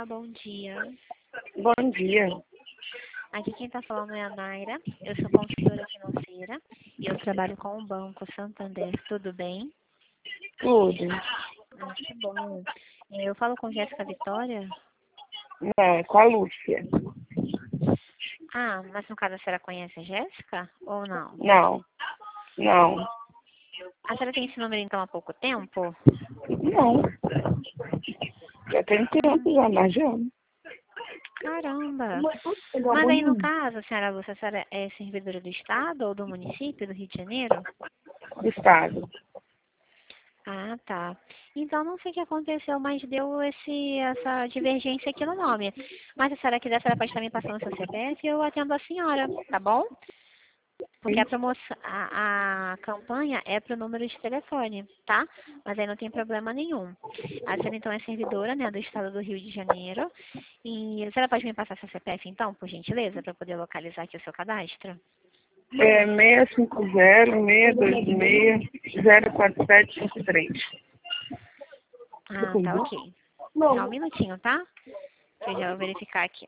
Olá, bom dia. Bom dia. Aqui quem está falando é a Naira. Eu sou consultora financeira e eu trabalho com o Banco Santander. Tudo bem? Tudo. Que bom. Eu falo com Jéssica Vitória? Não, com a Lúcia. Ah, mas no caso a senhora conhece a Jéssica ou não? Não. A senhora tem esse número então há pouco tempo? Não. Já tem tempo, já, mas já. Caramba! Mas aí no caso, senhora Lúcia, a senhora é servidora do Estado ou do município do Rio de Janeiro? Do Estado. Ah, tá. Então não sei o que aconteceu, mas deu essa divergência aqui no nome. Mas se a senhora quiser, a senhora pode estar me passando o seu CPF e eu atendo a senhora, tá bom? Porque a promoção, a campanha é para o número de telefone, tá? Mas aí não tem problema nenhum. A senhora então é servidora, né, do estado do Rio de Janeiro. E a senhora pode me passar seu CPF então, por gentileza, para poder localizar aqui o seu cadastro? É 650-626-04753. Ah, tá ok. Só um minutinho, tá? Que eu já vou verificar aqui.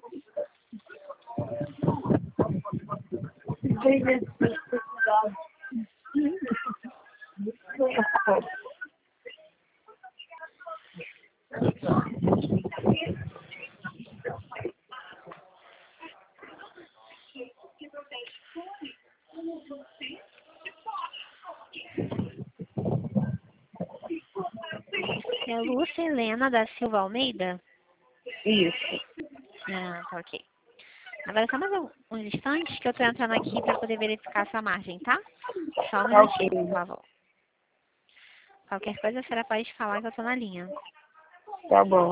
É Lúcia Helena da Silva Almeida? Isso. Ah, tá ok. Agora só mais uns instantes que eu tô entrando aqui para poder verificar essa margem, tá? Só um Tá minutinho, ok. por favor. Qualquer coisa a senhora pode falar que eu tô na linha. Tá bom.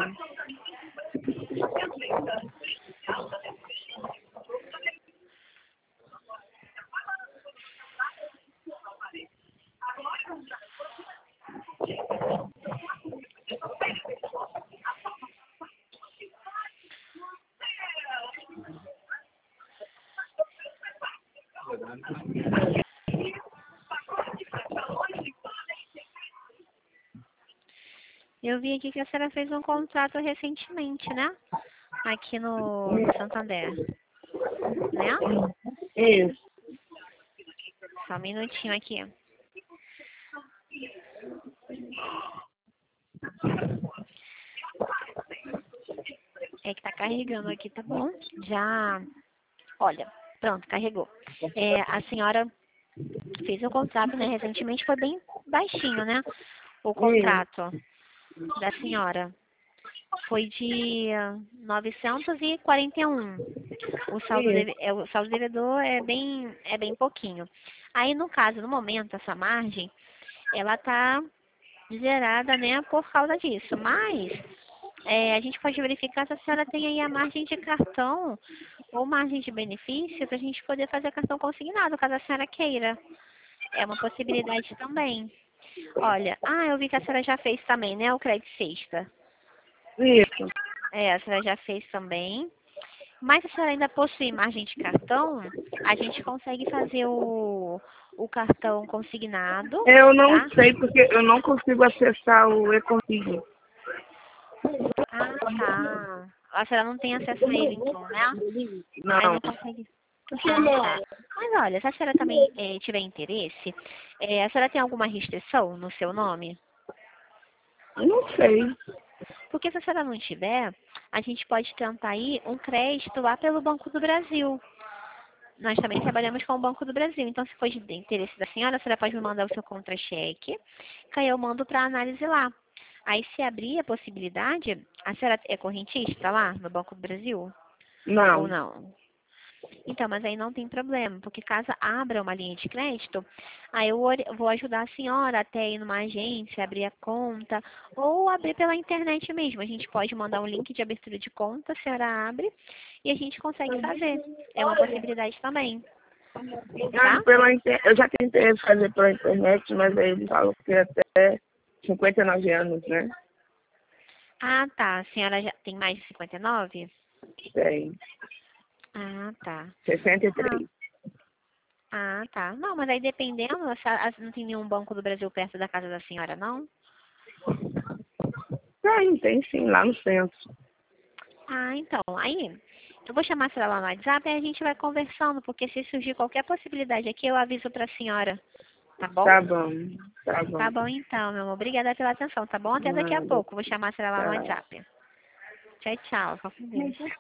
Eu vi aqui que a senhora fez um contrato recentemente, né? Aqui no Santander, né? Isso. Só um minutinho aqui. É que tá carregando aqui, tá bom? Já, olha, pronto, carregou. A senhora fez o contrato, né? Recentemente foi bem baixinho, né? O Isso. contrato da senhora foi de 941. Isso. O saldo devedor é bem pouquinho. Aí, no caso, no momento, essa margem, ela tá zerada, né, por causa disso. Mas a gente pode verificar se a senhora tem aí a margem de cartão ou margem de benefício para a gente poder fazer cartão consignado, caso a senhora queira. É uma possibilidade também. Olha, eu vi que a senhora já fez também, né, o crédito sexta. Isso. A senhora já fez também. Mas se a senhora ainda possui margem de cartão, a gente consegue fazer o cartão consignado, Eu não tá? sei porque eu não consigo acessar o e-consigo. Ah, tá. A senhora não tem acesso a ele, então, né? Aí Não. não consegue. Ah, tá. Mas olha, se a senhora também tiver interesse, a senhora tem alguma restrição no seu nome? Não sei. Porque se a senhora não tiver, a gente pode tentar aí um crédito lá pelo Banco do Brasil. Nós também trabalhamos com o Banco do Brasil. Então, se for de interesse da senhora, a senhora pode me mandar o seu contra-cheque, que aí eu mando para análise lá. Aí, se abrir a possibilidade, a senhora é correntista lá no Banco do Brasil? Ou Não. não? Então, mas aí não tem problema, porque caso abra uma linha de crédito, aí eu vou ajudar a senhora até ir numa agência, abrir a conta, ou abrir pela internet mesmo. A gente pode mandar um link de abertura de conta, a senhora abre e a gente consegue fazer. É uma possibilidade também, tá? Eu já tentei fazer pela internet, mas aí eles falam que é até 59 anos, né? Ah, tá. A senhora já tem mais de 59? Tem. Ah, tá. Ah, 63. tá. Não, mas aí dependendo, não tem nenhum Banco do Brasil perto da casa da senhora, não? Tem sim, lá no centro. Ah, então, aí eu vou chamar a senhora lá no WhatsApp e a gente vai conversando, porque se surgir qualquer possibilidade aqui, eu aviso pra senhora, tá bom? Tá bom, tá Tá bom. bom então, meu amor. Obrigada pela atenção, tá bom? Até daqui a Nada. pouco. Vou chamar a senhora lá no Tá. WhatsApp. Tchau, tchau. Fica com Deus.